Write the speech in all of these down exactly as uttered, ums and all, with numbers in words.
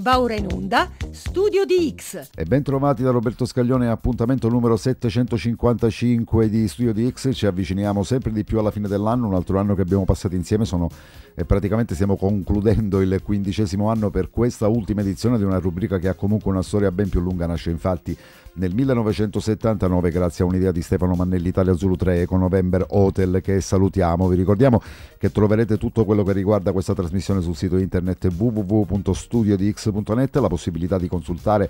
Va ora in onda Studio di X. E ben trovati da Roberto Scaglione, appuntamento numero settecentocinquantacinque di Studio di X. Ci avviciniamo sempre di più alla fine dell'anno, un altro anno che abbiamo passato insieme, sono e praticamente stiamo concludendo il quindicesimo anno per questa ultima edizione di una rubrica che ha comunque una storia ben più lunga. Nasce infatti nel millenovecentosettantanove grazie a un'idea di Stefano Mannelli, Italia Zulu tre Eco November Hotel, che salutiamo. Vi ricordiamo che troverete tutto quello che riguarda questa trasmissione sul sito internet w w w punto studio di x punto net, la possibilità di consultare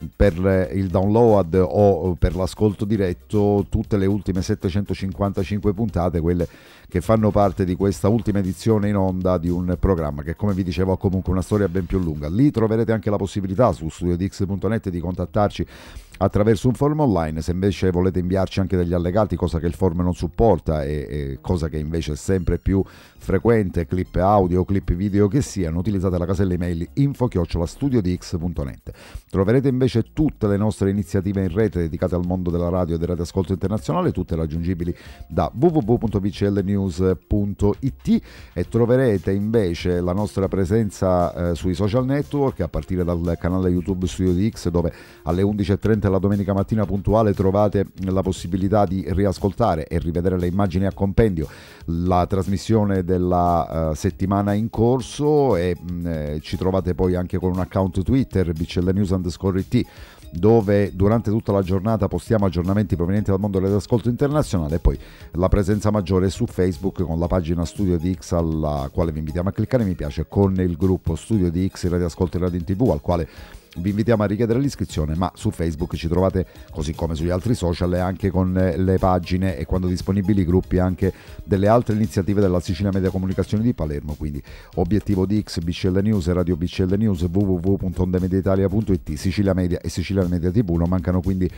per il download o per l'ascolto diretto tutte le ultime settecentocinquantacinque puntate, quelle che fanno parte di questa ultima edizione in onda di un programma che, come vi dicevo, ha comunque una storia ben più lunga. Lì troverete anche la possibilità su studio di x punto net di contattarci attraverso un forum online. Se invece volete inviarci anche degli allegati, cosa che il forum non supporta e, e cosa che invece è sempre più frequente, clip audio, clip video che siano, utilizzate la casella email info chiocciola studio di x punto net. Troverete invece tutte le nostre iniziative in rete dedicate al mondo della radio e del radioascolto internazionale, tutte raggiungibili da w w w punto b c l news punto i t, e troverete invece la nostra presenza eh, sui social network, a partire dal canale YouTube Studio di X, dove alle undici e trenta la domenica mattina puntuale trovate la possibilità di riascoltare e rivedere le immagini a compendio, la trasmissione della uh, settimana in corso, e mh, eh, ci trovate poi anche con un account Twitter B C L News underscore it, dove durante tutta la giornata postiamo aggiornamenti provenienti dal mondo dell'ascolto internazionale, e poi la presenza maggiore è su Facebook con la pagina Studio di X, alla quale vi invitiamo a cliccare mi piace, con il gruppo Studio di X Radio Ascolto e Radio in TV, al quale vi invitiamo a richiedere l'iscrizione. Ma su Facebook ci trovate, così come sugli altri social, e anche con le pagine e, quando disponibili, i gruppi anche delle altre iniziative della Sicilia Media Comunicazioni di Palermo, quindi Obiettivo di X, B C L News e Radio B C L News, w w w punto ondemediaitalia punto it, Sicilia Media e Sicilia Media T V. Non mancano quindi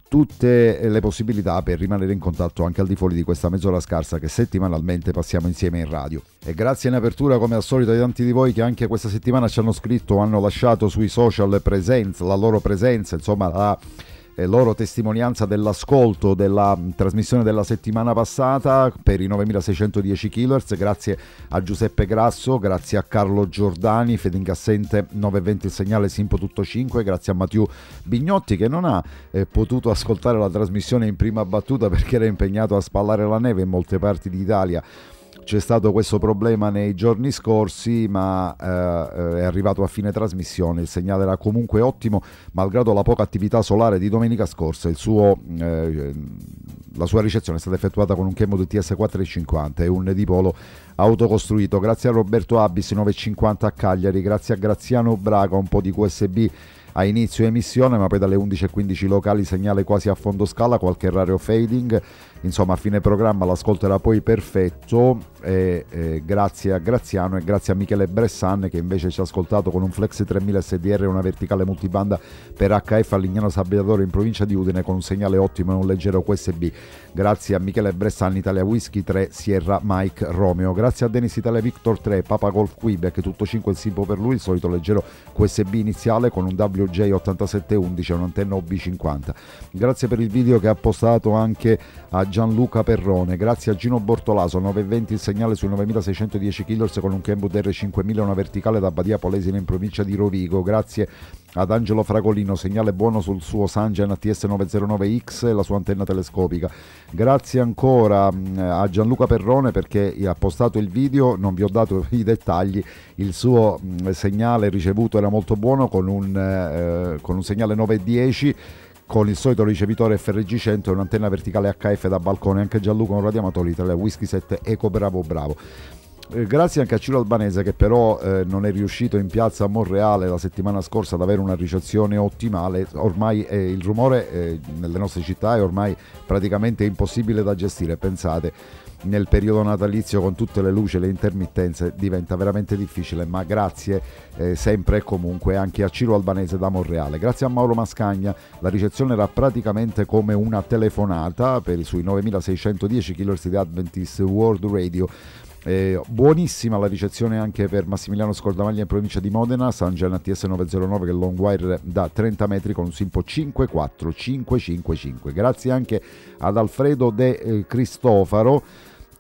tutte le possibilità per rimanere in contatto anche al di fuori di questa mezz'ora scarsa che settimanalmente passiamo insieme in radio. E grazie in apertura, come al solito, ai tanti di voi che anche questa settimana ci hanno scritto o hanno lasciato sui social presenza, la loro presenza, insomma la eh, loro testimonianza dell'ascolto della mh, trasmissione della settimana passata per i novemilaseicentodieci kHz. Grazie a Giuseppe Grasso, grazie a Carlo Giordani, Fedingassente novecentoventi il segnale Simpo tutto cinque, grazie a Matteo Bignotti, che non ha eh, potuto ascoltare la trasmissione in prima battuta perché era impegnato a spallare la neve in molte parti d'Italia. C'è stato questo problema nei giorni scorsi, ma eh, è arrivato a fine trasmissione. Il segnale era comunque ottimo, malgrado la poca attività solare di domenica scorsa. Il suo, eh, la sua ricezione è stata effettuata con un Kenwood T S quattrocentocinquanta e un dipolo autocostruito. Grazie a Roberto Abis novecentocinquanta a Cagliari, grazie a Graziano Braga, un po' di Q S B a inizio emissione, ma poi dalle undici e quindici locali segnale quasi a fondo scala, qualche raro fading. Insomma, a fine programma l'ascolto era poi perfetto, e, e grazie a Graziano e grazie a Michele Bressan, che invece ci ha ascoltato con un Flex tremila S D R e una verticale multibanda per H F a Lignano Sabbiatore in provincia di Udine con un segnale ottimo e un leggero Q S B. Grazie a Michele Bressan, Italia Whisky tre Sierra Mike Romeo. Grazie a Dennis Italia Victor tre Papa Golf Quebec tutto cinque il Simpo per lui, il solito leggero Q S B iniziale con un W J ottantasette undici e un'antenna O B cinquanta. Grazie per il video che ha postato anche a Gianluca Perrone. Grazie a Gino Bortolaso, nove e venti il segnale sui novemilaseicentodieci kHz con un Kenwood R cinquemila e una verticale da Badia Polesine in provincia di Rovigo. Grazie ad Angelo Fragolino, segnale buono sul suo Sangen T S novecentonove X e la sua antenna telescopica. Grazie ancora a Gianluca Perrone, perché ha postato il video, non vi ho dato i dettagli. Il suo segnale ricevuto era molto buono con un, eh, con un segnale nove e dieci, con il solito ricevitore F R G cento e un'antenna verticale H F da balcone. Anche Gianluca, un radioamatore, Italia Whisky sette Eco Bravo Bravo. Eh, grazie anche a Ciro Albanese, che però eh, non è riuscito in piazza a Monreale la settimana scorsa ad avere una ricezione ottimale. Ormai eh, il rumore eh, nelle nostre città è ormai praticamente impossibile da gestire. Pensate, nel periodo natalizio con tutte le luci e le intermittenze diventa veramente difficile, ma grazie eh, sempre e comunque anche a Ciro Albanese da Monreale. Grazie a Mauro Mascagna, la ricezione era praticamente come una telefonata per i sui novemilaseicentodieci kHz di Adventist World Radio. Eh, buonissima la ricezione anche per Massimiliano Scordamaglia in provincia di Modena, San Gian T S novecentonove, che è long wire da trenta metri con un Simpo cinque quattro cinque cinque cinque. Grazie anche ad Alfredo De eh, Cristofaro,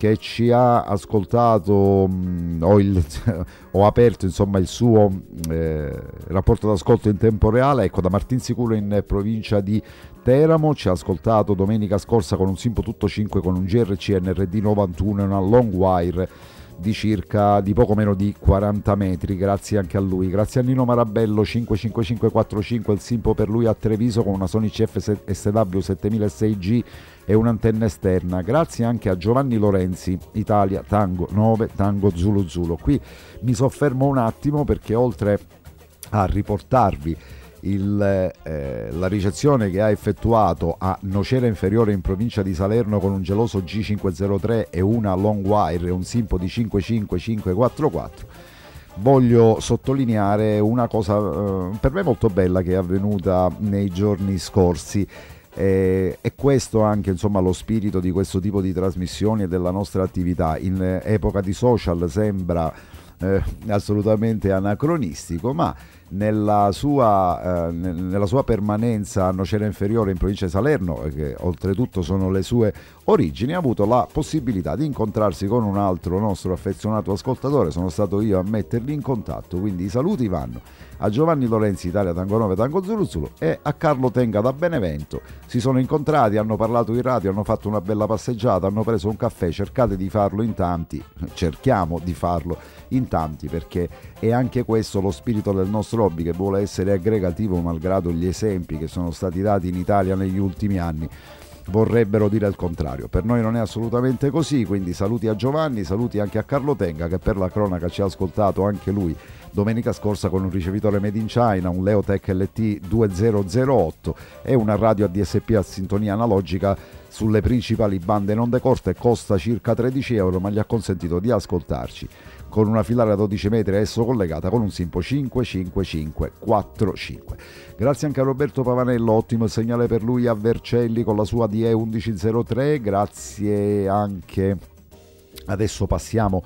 che ci ha ascoltato, mh, ho, il, ho aperto insomma il suo eh, rapporto d'ascolto in tempo reale, ecco, da Martinsicuro in provincia di Teramo, ci ha ascoltato domenica scorsa con un Simpo tutto cinque con un G R C N R D novantuno e una long wire di circa di poco meno di quaranta metri, grazie anche a lui. Grazie a Nino Marabello cinque cinque cinque quattro cinque, il Simpo per lui a Treviso con una Sony C F S W settemilasei G e un'antenna esterna. Grazie anche a Giovanni Lorenzi, Italia Tango nove Tango Zulu Zulu. Qui mi soffermo un attimo perché oltre a riportarvi Il, eh, la ricezione che ha effettuato a Nocera Inferiore in provincia di Salerno con un geloso G cinquecentotre e una long wire e un Simpo di cinque cinque cinque quattro quattro, voglio sottolineare una cosa eh, per me molto bella che è avvenuta nei giorni scorsi. E, e questo anche insomma lo spirito di questo tipo di trasmissioni e della nostra attività in epoca di social sembra eh, assolutamente anacronistico, ma nella sua, eh, nella sua permanenza a Nocera Inferiore in provincia di Salerno, che oltretutto sono le sue origini, ha avuto la possibilità di incontrarsi con un altro nostro affezionato ascoltatore. Sono stato io a metterli in contatto, quindi i saluti vanno a Giovanni Lorenzi, Italia Tango nove Tango Zulu Zulu, e a Carlo Tenga da Benevento. Si sono incontrati, hanno parlato in radio, hanno fatto una bella passeggiata, hanno preso un caffè. Cercate di farlo in tanti, cerchiamo di farlo in tanti, perché è anche questo lo spirito del nostro hobby, che vuole essere aggregativo, malgrado gli esempi che sono stati dati in Italia negli ultimi anni vorrebbero dire il contrario. Per noi non è assolutamente così, quindi saluti a Giovanni, saluti anche a Carlo Tenga, che per la cronaca ci ha ascoltato anche lui domenica scorsa con un ricevitore made in China, un Leotech L T duemilaotto e una radio A D S P a sintonia analogica sulle principali bande in onde corte. Costa circa tredici euro, ma gli ha consentito di ascoltarci con una filare a dodici metri a esso collegata con un Simpo cinque cinque cinque quattro cinque. Grazie anche a Roberto Pavanello, ottimo segnale per lui a Vercelli con la sua D E undici-zero-tre. Grazie anche, adesso passiamo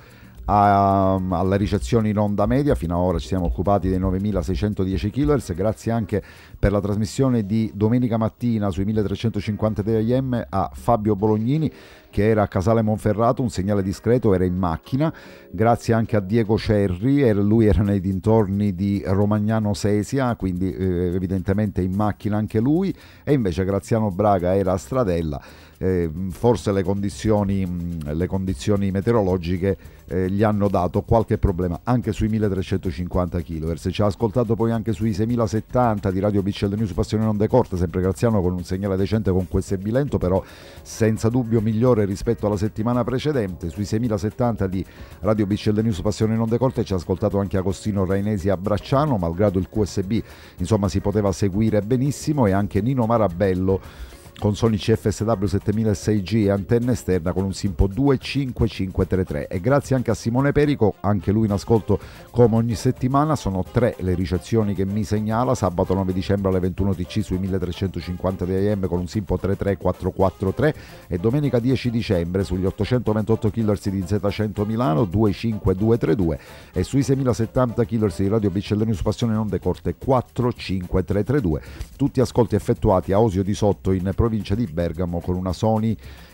a, alla ricezione in onda media. Fino ad ora ci siamo occupati dei novemilaseicentodieci kHz. Grazie anche per la trasmissione di domenica mattina sui milletrecentocinquanta A M a Fabio Bolognini, che era a Casale Monferrato, un segnale discreto, era in macchina. Grazie anche a Diego Cerri, era, lui era nei dintorni di Romagnano Sesia, quindi eh, evidentemente in macchina anche lui. E invece Graziano Braga era a Stradella. Eh, forse le condizioni, le condizioni meteorologiche eh, gli hanno dato qualche problema anche sui milletrecentocinquanta kHz. Ci ha ascoltato poi anche sui seimilasettanta di Radio B C L News Passione in onde corte, sempre Graziano con un segnale decente con Q S B lento, però senza dubbio migliore rispetto alla settimana precedente. Sui seimilasettanta di Radio B C L News Passione in onde corte ci ha ascoltato anche Agostino Rainesi a Bracciano, malgrado il Q S B insomma si poteva seguire benissimo, e anche Nino Marabello con Sony C F S W settemilasei G e antenna esterna con un Simpo due cinque cinque tre tre. E grazie anche a Simone Perico, anche lui in ascolto come ogni settimana. Sono tre le ricezioni che mi segnala: sabato nove dicembre alle ventuno T C sui milletrecentocinquanta A M con un Simpo tre tre quattro quattro tre, e domenica dieci dicembre sugli ottocentoventotto kHz di Z cento Milano due cinque due tre due, e sui seimilasettanta kHz di Radio B C L News Passione in onde corte quattro cinque tre tre due. Tutti ascolti effettuati a Osio di Sotto in provincia di Bergamo con una Sony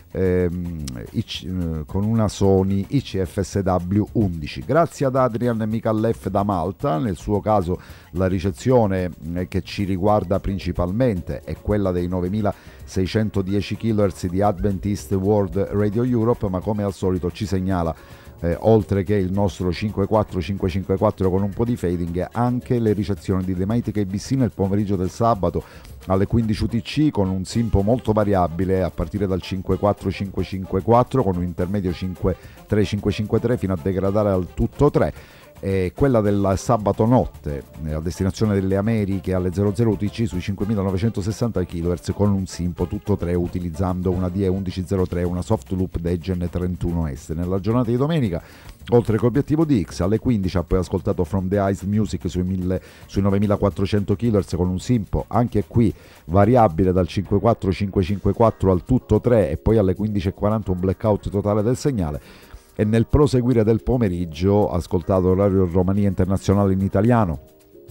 ehm, I C, eh, con una Sony I C F S W undici. Grazie ad Adrian Micallef da Malta. Nel suo caso la ricezione eh, che ci riguarda principalmente è quella dei novemilaseicentodieci kHz di Adventist World Radio Europe, ma come al solito ci segnala Eh, oltre che il nostro cinque quattro cinque cinque quattro con un po' di fading, anche le ricezioni di The Mighty K B C nel pomeriggio del sabato alle quindici U T C con un Simpo molto variabile a partire dal cinque quattro cinque cinque quattro con un intermedio cinque tre cinque cinque tre fino a degradare al tutto tre. E quella del sabato notte a destinazione delle Americhe alle zero zero U T C sui cinquemilanovecentosessanta kHz con un Simpo tutto tre utilizzando una D E undici-zero-tre e una soft loop Degen trentuno S. Nella giornata di domenica, oltre che Obiettivo D X, alle quindici ha poi ascoltato From the Ice Music sui, mille, sui novemilaquattrocento kHz con un Simpo anche qui variabile dal cinque quattro cinque cinque quattro al tutto tre, e poi alle quindici e quaranta un blackout totale del segnale. E nel proseguire del pomeriggio ha ascoltato Radio Romania Internazionale in italiano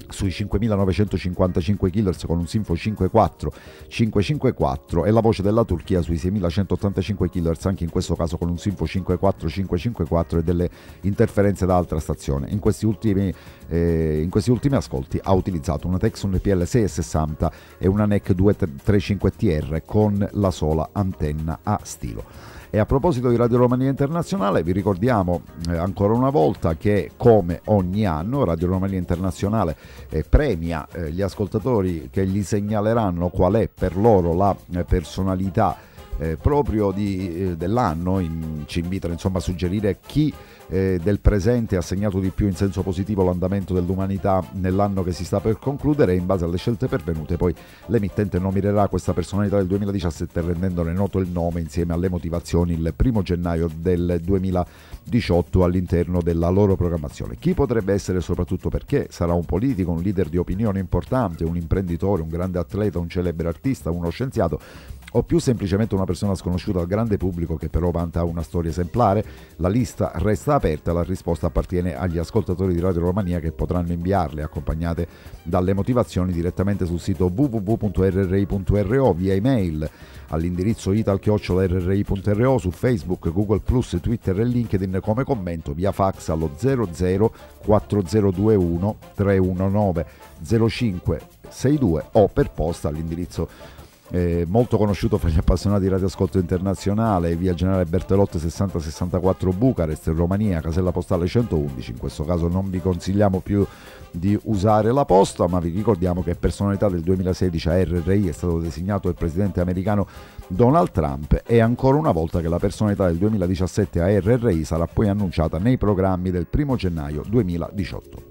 sui cinquemilanovecentocinquantacinque kHz con un Sinfo cinque quattro cinquecentocinquantaquattro e la voce della Turchia sui seimilacentottantacinque kHz, anche in questo caso con un Sinfo cinque quattro cinquecentocinquantaquattro e delle interferenze da altra stazione. In questi ultimi, eh, in questi ultimi ascolti ha utilizzato una Tecsun P L sei sessanta e una N E C duecentotrentacinque T R con la sola antenna a stilo. E a proposito di Radio Romania Internazionale, vi ricordiamo eh, ancora una volta che, come ogni anno, Radio Romania Internazionale eh, premia eh, gli ascoltatori che gli segnaleranno qual è per loro la eh, personalità eh, proprio di, eh, dell'anno. In, ci invitano insomma a suggerire chi eh, del presente ha segnato di più in senso positivo l'andamento dell'umanità nell'anno che si sta per concludere, e in base alle scelte pervenute poi l'emittente nominerà questa personalità del duemiladiciassette rendendone noto il nome insieme alle motivazioni il primo gennaio del duemiladiciotto all'interno della loro programmazione. Chi potrebbe essere, soprattutto perché sarà un politico, un leader di opinione importante, un imprenditore, un grande atleta, un celebre artista, uno scienziato o più semplicemente una persona sconosciuta al grande pubblico che però vanta una storia esemplare? La lista resta aperta, la risposta appartiene agli ascoltatori di Radio Romania, che potranno inviarle accompagnate dalle motivazioni direttamente sul sito w w w punto r r i punto r o, via email all'indirizzo ital chiocciola r r i punto r o, su Facebook, Google plus, Twitter e LinkedIn come commento, via fax allo zero zero quattro zero due uno tre uno nove zero cinque sei due o per posta all'indirizzo Eh, molto conosciuto fra gli appassionati di radioascolto internazionale, via Generale Bertolotte sessanta sessantaquattro Bucarest, Romania, casella postale centoundici. In questo caso non vi consigliamo più di usare la posta, ma vi ricordiamo che personalità del duemilasedici a R R I è stato designato il presidente americano Donald Trump, e ancora una volta che la personalità del duemiladiciassette a R R I sarà poi annunciata nei programmi del primo gennaio duemiladiciotto.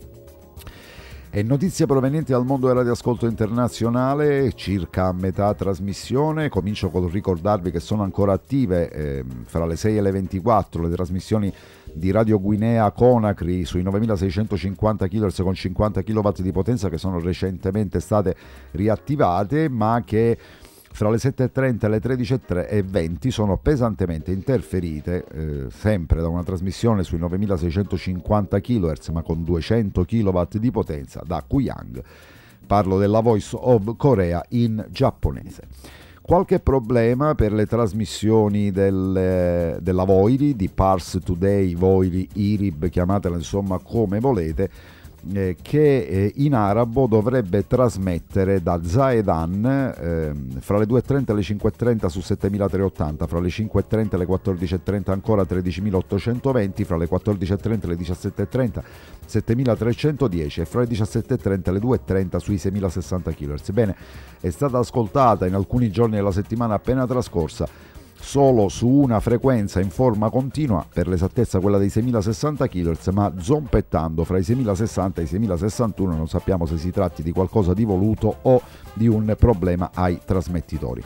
E notizie provenienti dal mondo del radioascolto internazionale, circa a metà trasmissione. Comincio col ricordarvi che sono ancora attive eh, fra le sei e le ventiquattro le trasmissioni di Radio Guinea Conakry sui novemilaseicentocinquanta kHz con cinquanta chilowatt di potenza, che sono recentemente state riattivate, ma che fra le sette e trenta e le tredici e venti sono pesantemente interferite eh, sempre da una trasmissione sui novemilaseicentocinquanta kHz ma con duecento chilowatt di potenza da Kuyang. Parlo della Voice of Korea in giapponese. Qualche problema per le trasmissioni del, della Voiri, di Pars Today, Voiri, Irib, chiamatela insomma come volete, Eh, che eh, in arabo dovrebbe trasmettere da Zahedan eh, fra le due e trenta e le cinque e trenta su settemilatrecentottanta, fra le cinque e trenta e le quattordici e trenta ancora tredicimilaottocentoventi, fra le quattordici e trenta e le diciassette e trenta settemilatrecentodieci e fra le diciassette e trenta e le due e trenta sui seimilasessanta kHz. Bene, è stata ascoltata in alcuni giorni della settimana appena trascorsa solo su una frequenza in forma continua, per l'esattezza quella dei seimilasessanta kHz, ma zompettando fra i seimilasessanta e i seimilasessantuno. Non sappiamo se si tratti di qualcosa di voluto o di un problema ai trasmettitori.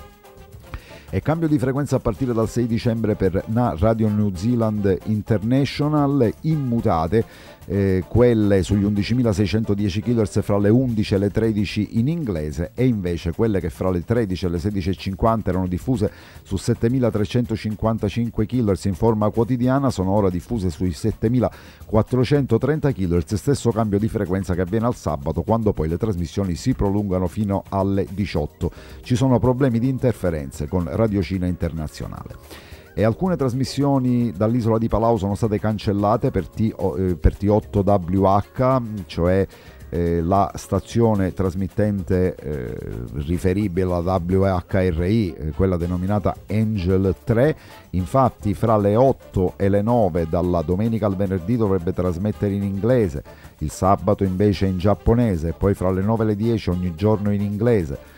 E cambio di frequenza a partire dal sei dicembre per Na Radio New Zealand International, immutate eh, quelle sugli undicimilaseicentodieci kHz fra le undici e le tredici in inglese, e invece quelle che fra le tredici e le sedici e cinquanta erano diffuse su settemilatrecentocinquantacinque kHz in forma quotidiana sono ora diffuse sui settemilaquattrocentotrenta kHz, stesso cambio di frequenza che avviene al sabato, quando poi le trasmissioni si prolungano fino alle diciotto. Ci sono problemi di interferenze con Radio Cina Internazionale. E alcune trasmissioni dall'isola di Palau sono state cancellate per, T, eh, per T otto W H, cioè eh, la stazione trasmittente eh, riferibile alla W H R I, eh, quella denominata Angel tre. Infatti fra le otto e le nove dalla domenica al venerdì dovrebbe trasmettere in inglese, il sabato invece in giapponese, e poi fra le nove e le dieci ogni giorno in inglese,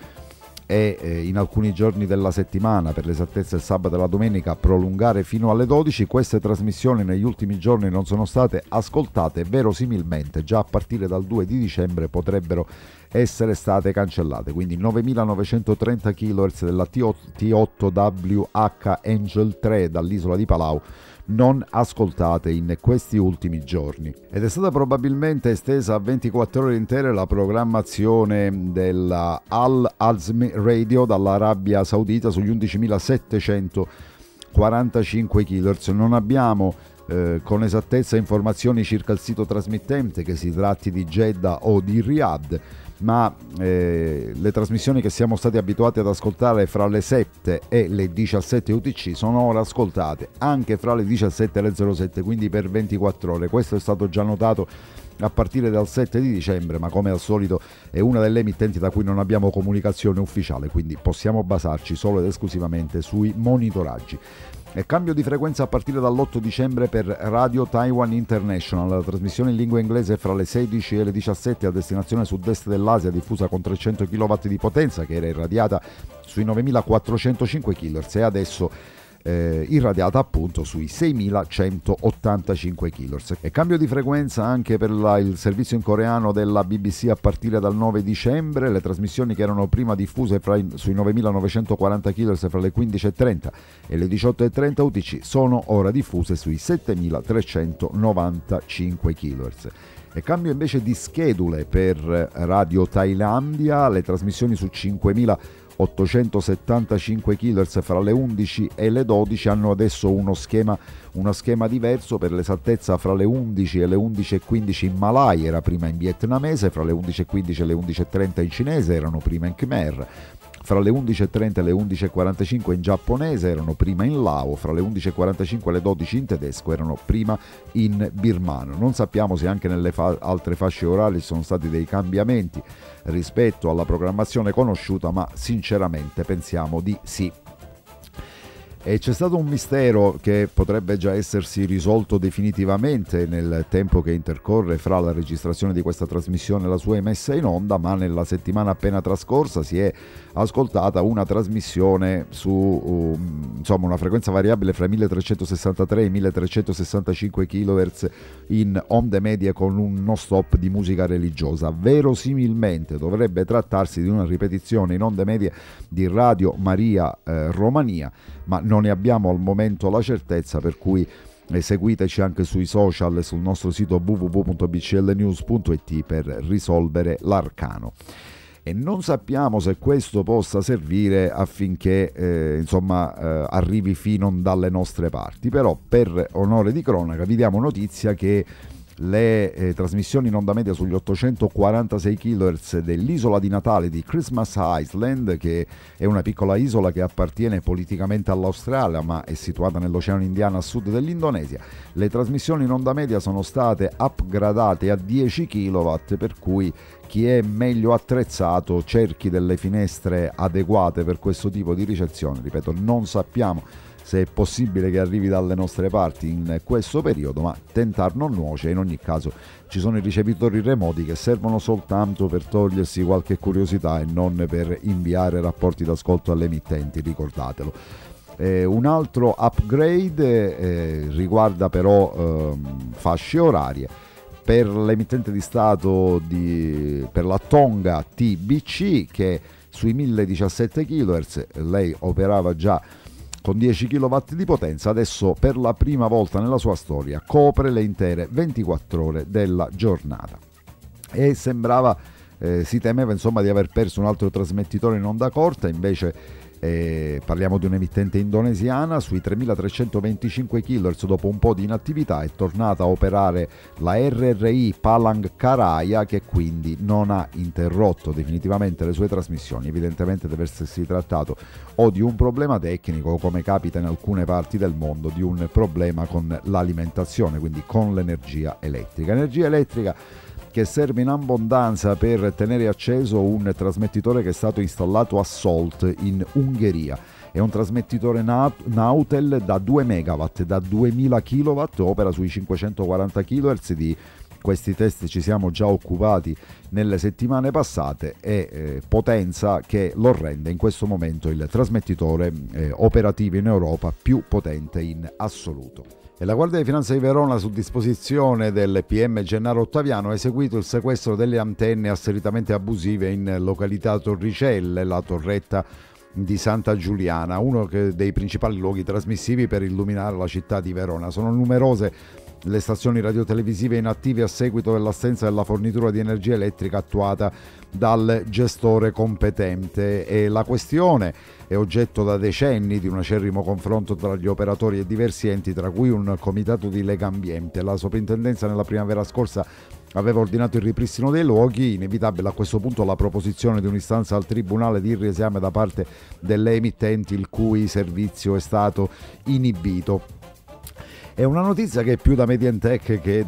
e eh, in alcuni giorni della settimana, per l'esattezza il sabato e la domenica, prolungare fino alle dodici. Queste trasmissioni negli ultimi giorni non sono state ascoltate, verosimilmente già a partire dal due di dicembre potrebbero essere state cancellate, quindi novemilanovecentotrenta kHz della T otto W H Angel tre dall'isola di Palau non ascoltate in questi ultimi giorni. Ed è stata probabilmente estesa a ventiquattro ore intere la programmazione della Al Azmi Radio dall'Arabia Saudita sugli undicimilasettecentoquarantacinque kHz. Non abbiamo eh, con esattezza informazioni circa il sito trasmittente, che si tratti di Jeddah o di Riyadh, ma eh, le trasmissioni che siamo stati abituati ad ascoltare fra le sette e le diciassette U T C sono ora ascoltate anche fra le diciassette e le zero sette, quindi per ventiquattro ore. Questo è stato già notato a partire dal sette di dicembre, ma come al solito è una delle emittenti da cui non abbiamo comunicazione ufficiale, quindi possiamo basarci solo ed esclusivamente sui monitoraggi. E cambio di frequenza a partire dall'otto dicembre per Radio Taiwan International, la trasmissione in lingua inglese fra le sedici e le diciassette a destinazione sud-est dell'Asia, diffusa con trecento chilowatt di potenza, che era irradiata sui novemilaquattrocentocinque kHz e adesso Eh, irradiata appunto sui seimilacentottantacinque kHz. E cambio di frequenza anche per la, il servizio in coreano della B B C a partire dal nove dicembre. Le trasmissioni che erano prima diffuse fra, sui novemilanovecentoquaranta kHz fra le quindici e trenta e le diciotto e trenta U T C sono ora diffuse sui settemilatrecentonovantacinque kHz. E cambio invece di schedule per Radio Thailandia, le trasmissioni su cinquemilaottocentosettantacinque kHz fra le undici e le dodici hanno adesso uno schema, uno schema diverso. Per l'esattezza, fra le undici e le undici e quindici in Malay era prima in vietnamese, fra le undici e quindici e le undici e trenta in cinese erano prima in Khmer, fra le undici e trenta e le undici e quarantacinque in giapponese erano prima in Lao, fra le undici e quarantacinque e le dodici in tedesco erano prima in birmano. Non sappiamo se anche nelle fa- altre fasce orarie ci sono stati dei cambiamenti rispetto alla programmazione conosciuta, ma sinceramente pensiamo di sì. E c'è stato un mistero che potrebbe già essersi risolto definitivamente nel tempo che intercorre fra la registrazione di questa trasmissione e la sua messa in onda, ma nella settimana appena trascorsa si è ascoltata una trasmissione su um, insomma una frequenza variabile fra i milletrecentosessantatré e i milletrecentosessantacinque kHz in onde medie con un non stop di musica religiosa. Verosimilmente dovrebbe trattarsi di una ripetizione in onde medie di Radio Maria eh, Romania, ma non ne abbiamo al momento la certezza, per cui seguiteci anche sui social e sul nostro sito w w w punto b c l news punto i t per risolvere l'arcano. E non sappiamo se questo possa servire affinché eh, insomma eh, arrivi fino dalle nostre parti, però per onore di cronaca vi diamo notizia che le eh, trasmissioni in onda media sugli ottocentoquarantasei kHz dell'isola di Natale di Christmas Island, che è una piccola isola che appartiene politicamente all'Australia ma è situata nell'Oceano Indiano a sud dell'Indonesia, le trasmissioni in onda media sono state upgradate a dieci chilowatt, per cui chi è meglio attrezzato cerchi delle finestre adeguate per questo tipo di ricezione. Ripeto, non sappiamo se è possibile che arrivi dalle nostre parti in questo periodo, ma tentar non nuoce. In ogni caso ci sono i ricevitori remoti che servono soltanto per togliersi qualche curiosità e non per inviare rapporti d'ascolto alle emittenti, ricordatelo. Eh, un altro upgrade eh, riguarda però eh, fasce orarie. Per l'emittente di Stato di, per la Tonga T B C, che sui millediciassette kHz lei operava già con dieci chilowatt di potenza, adesso per la prima volta nella sua storia copre le intere ventiquattro ore della giornata. E sembrava, eh, si temeva insomma di aver perso un altro trasmettitore in onda corta, invece eh, parliamo di un'emittente indonesiana. Sui tremilatrecentoventicinque kHz dopo un po' di inattività è tornata a operare la R R I Palangkaraya, che quindi non ha interrotto definitivamente le sue trasmissioni. Evidentemente deve essersi trattato o di un problema tecnico o, come capita in alcune parti del mondo, di un problema con l'alimentazione, quindi con l'energia elettrica. Energia elettrica che serve in abbondanza per tenere acceso un trasmettitore che è stato installato a Solt in Ungheria. È un trasmettitore Nautel da due megawatt, da duemila chilowatt, opera sui cinquecentoquaranta kHz. Di questi test ci siamo già occupati nelle settimane passate e eh, potenza che lo rende in questo momento il trasmettitore eh, operativo in Europa più potente in assoluto. E la Guardia di Finanza di Verona, su disposizione del P M Gennaro Ottaviano, ha eseguito il sequestro delle antenne asseritamente abusive in località Torricelle, la torretta di Santa Giuliana, uno dei principali luoghi trasmissivi per illuminare la città di Verona. Sono numerose le stazioni radiotelevisive inattive a seguito dell'assenza della fornitura di energia elettrica attuata dal gestore competente. E la questione è oggetto da decenni di un acerrimo confronto tra gli operatori e diversi enti, tra cui un comitato di Legambiente. La soprintendenza nella primavera scorsa aveva ordinato il ripristino dei luoghi, inevitabile a questo punto la proposizione di un'istanza al tribunale di riesame da parte delle emittenti il cui servizio è stato inibito. È una notizia che è più da Medientech che,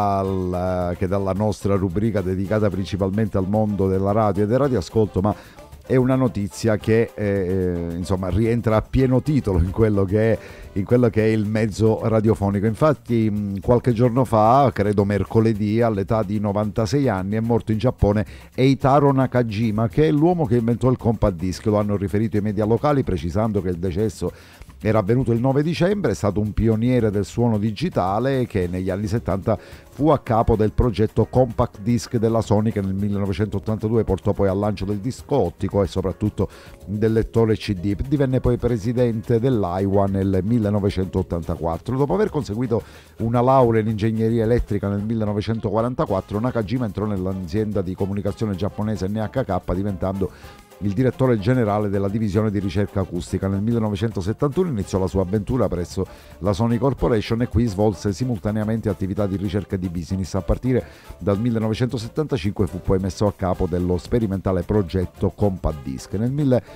dal, che dalla nostra rubrica dedicata principalmente al mondo della radio e del radioascolto, ma è una notizia che eh, insomma rientra a pieno titolo in quello che è, in quello che è il mezzo radiofonico. Infatti mh, qualche giorno fa, credo mercoledì, all'età di novantasei anni è morto in Giappone Eitaro Nakajima, che è l'uomo che inventò il compact disc. Lo hanno riferito i media locali, precisando che il decesso era avvenuto il nove dicembre. È stato un pioniere del suono digitale che negli anni settanta fu a capo del progetto Compact Disc della Sony, che nel millenovecentottantadue portò poi al lancio del disco ottico e soprattutto del lettore C D. Divenne poi presidente dell'A I W A nel millenovecentottantaquattro. Dopo aver conseguito una laurea in ingegneria elettrica nel millenovecentoquarantaquattro, Nakajima entrò nell'azienda di comunicazione giapponese N H K, diventando il direttore generale della divisione di ricerca acustica. Nel millenovecentosettantuno iniziò la sua avventura presso la Sony Corporation e qui svolse simultaneamente attività di ricerca e di business. A partire dal millenovecentosettantacinque fu poi messo a capo dello sperimentale progetto Compact Disc. Nel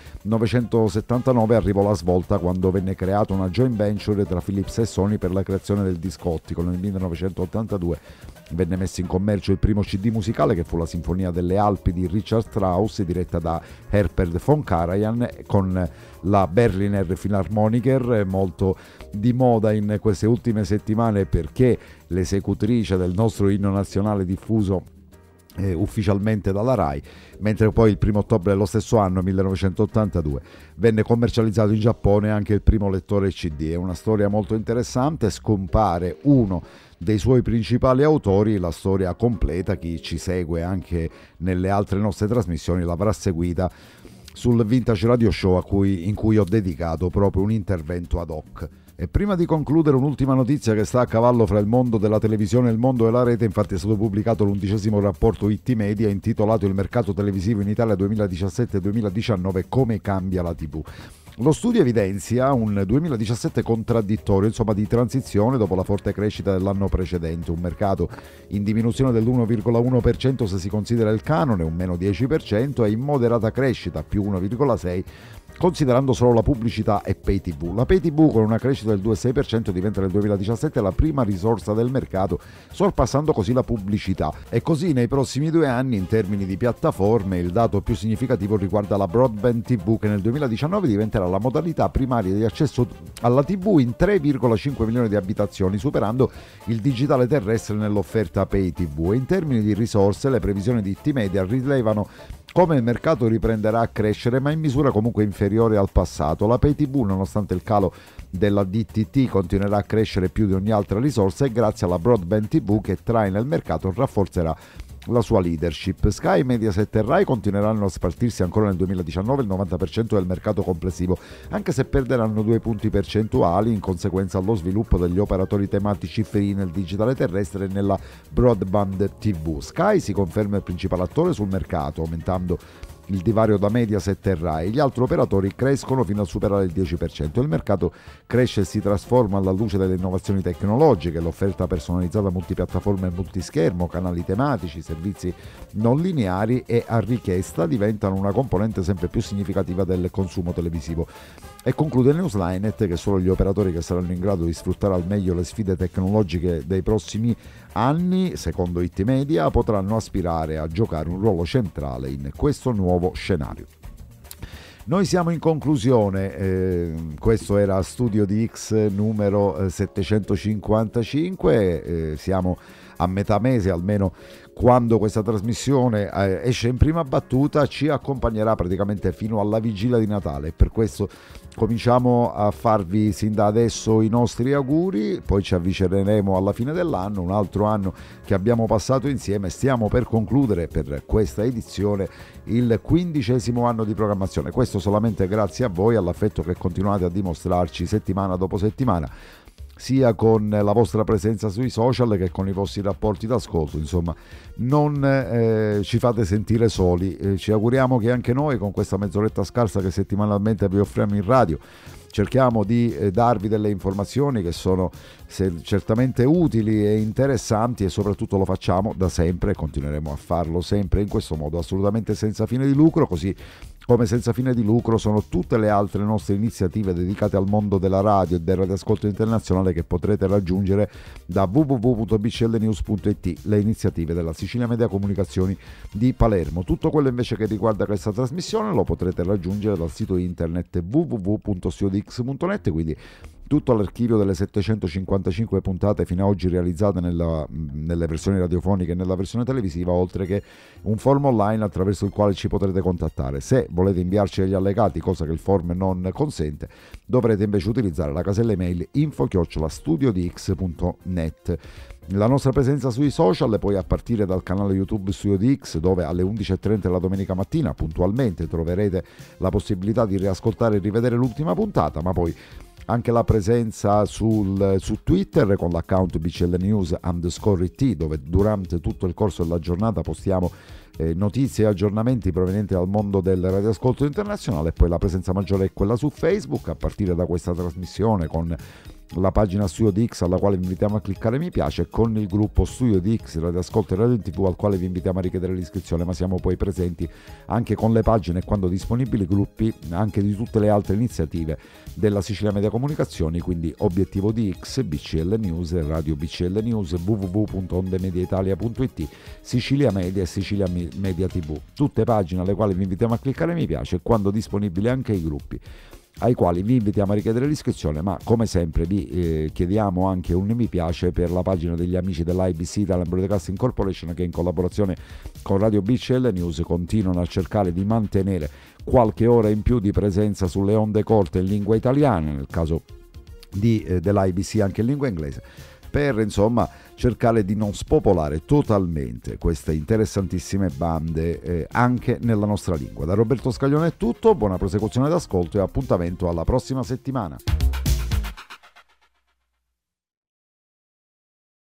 millenovecentosettantanove arrivò la svolta, quando venne creata una joint venture tra Philips e Sony per la creazione del disco ottico. Nel millenovecentottantadue venne messo in commercio il primo C D musicale, che fu la Sinfonia delle Alpi di Richard Strauss, diretta da Herbert von Karajan, con la Berliner Philharmoniker, molto di moda in queste ultime settimane perché l'esecutrice del nostro inno nazionale diffuso eh, ufficialmente dalla RAI, mentre poi il primo ottobre dello stesso anno, millenovecentottantadue, venne commercializzato in Giappone anche il primo lettore C D. È una storia molto interessante, scompare uno dei suoi principali autori. La storia completa, chi ci segue anche nelle altre nostre trasmissioni l'avrà seguita sul Vintage Radio Show, a cui, in cui ho dedicato proprio un intervento ad hoc. E prima di concludere, un'ultima notizia che sta a cavallo fra il mondo della televisione e il mondo della rete. Infatti è stato pubblicato l'undicesimo rapporto I T Media intitolato Il mercato televisivo in Italia duemiladiciassette duemiladiciannove, come cambia la tivù. Lo studio evidenzia un duemiladiciassette contraddittorio, insomma di transizione dopo la forte crescita dell'anno precedente, un mercato in diminuzione dell'uno virgola uno per cento se si considera il canone, un meno dieci per cento, e in moderata crescita, più uno virgola sei per cento, considerando solo la pubblicità e pay tv. La pay tv, con una crescita del due virgola sei per cento, diventa nel duemiladiciassette la prima risorsa del mercato, sorpassando così la pubblicità. E così nei prossimi due anni, in termini di piattaforme, il dato più significativo riguarda la broadband tivù, che nel duemiladiciannove diventerà la modalità primaria di accesso alla tivù in tre virgola cinque milioni di abitazioni, superando il digitale terrestre nell'offerta pay tv. E in termini di risorse, le previsioni di I T Media rilevano come il mercato riprenderà a crescere, ma in misura comunque inferiore al passato. La pay tv, nonostante il calo della D T T, continuerà a crescere più di ogni altra risorsa, e grazie alla broadband tivù che traina il mercato rafforzerà la sua leadership. Sky, Mediaset e Rai continueranno a spartirsi ancora nel duemiladiciannove il novanta per cento del mercato complessivo, anche se perderanno due punti percentuali in conseguenza allo sviluppo degli operatori tematici free nel digitale terrestre e nella broadband tivù. Sky si conferma il principale attore sul mercato, aumentando il divario da Mediaset e Rai. Gli altri operatori crescono fino a superare il dieci per cento. Il mercato cresce e si trasforma alla luce delle innovazioni tecnologiche, l'offerta personalizzata multipiattaforma e multischermo, canali tematici, servizi non lineari e a richiesta diventano una componente sempre più significativa del consumo televisivo. E conclude Newslinet che solo gli operatori che saranno in grado di sfruttare al meglio le sfide tecnologiche dei prossimi anni, secondo I T Media, potranno aspirare a giocare un ruolo centrale in questo nuovo scenario. Noi siamo in conclusione, eh, questo era Studio di X numero settecentocinquantacinque, eh, siamo a metà mese, almeno quando questa trasmissione eh, esce in prima battuta, ci accompagnerà praticamente fino alla vigilia di Natale. Per questo cominciamo a farvi sin da adesso i nostri auguri, poi ci avvicineremo alla fine dell'anno, un altro anno che abbiamo passato insieme. Stiamo per concludere per questa edizione il quindicesimo anno di programmazione, questo solamente grazie a voi, all'affetto che continuate a dimostrarci settimana dopo settimana, sia con la vostra presenza sui social che con i vostri rapporti d'ascolto. Insomma, non eh, ci fate sentire soli. Eh, ci auguriamo che anche noi, con questa mezz'oretta scarsa che settimanalmente vi offriamo in radio, cerchiamo di eh, darvi delle informazioni che sono se, certamente utili e interessanti, e soprattutto lo facciamo da sempre e continueremo a farlo sempre in questo modo, assolutamente senza fine di lucro, così come senza fine di lucro sono tutte le altre nostre iniziative dedicate al mondo della radio e del radioascolto internazionale che potrete raggiungere da w w w punto b c l news punto i t, le iniziative della Sicilia Media Comunicazioni di Palermo. Tutto quello invece che riguarda questa trasmissione lo potrete raggiungere dal sito internet w w w punto studio di x punto net, quindi tutto l'archivio delle settecentocinquantacinque puntate fino ad oggi realizzate nella, nelle versioni radiofoniche e nella versione televisiva, oltre che un form online attraverso il quale ci potrete contattare. Se volete inviarci degli allegati, cosa che il form non consente, dovrete invece utilizzare la casella email info chiocciola studio di x punto net. La nostra presenza sui social, poi a partire dal canale YouTube Studio di X, dove alle undici e trenta la domenica mattina puntualmente troverete la possibilità di riascoltare e rivedere l'ultima puntata, ma poi anche la presenza sul, su Twitter con l'account B C L News underscore I T, dove durante tutto il corso della giornata postiamo eh, notizie e aggiornamenti provenienti dal mondo del radioascolto internazionale. E poi la presenza maggiore è quella su Facebook, a partire da questa trasmissione con la pagina Studio di X, alla quale vi invitiamo a cliccare mi piace, con il gruppo Studio di X Radio Ascolto e Radio tivù, al quale vi invitiamo a richiedere l'iscrizione, ma siamo poi presenti anche con le pagine, quando disponibili, gruppi anche di tutte le altre iniziative della Sicilia Media Comunicazioni, quindi Obiettivo di X, B C L News, Radio B C L News, w w w punto ondemediaitalia punto i t, Sicilia Media e Sicilia Media tivù, tutte pagine alle quali vi invitiamo a cliccare mi piace, e quando disponibili anche i gruppi ai quali vi invitiamo a richiedere l'iscrizione, ma come sempre vi eh, chiediamo anche un mi piace per la pagina degli amici dell'I B C, Italian Broadcasting Corporation, che in collaborazione con Radio B C L News continuano a cercare di mantenere qualche ora in più di presenza sulle onde corte in lingua italiana, nel caso di, eh, dell'I B C anche in lingua inglese, per insomma cercare di non spopolare totalmente queste interessantissime bande eh, anche nella nostra lingua. Da Roberto Scaglione è tutto, buona prosecuzione d'ascolto e appuntamento alla prossima settimana.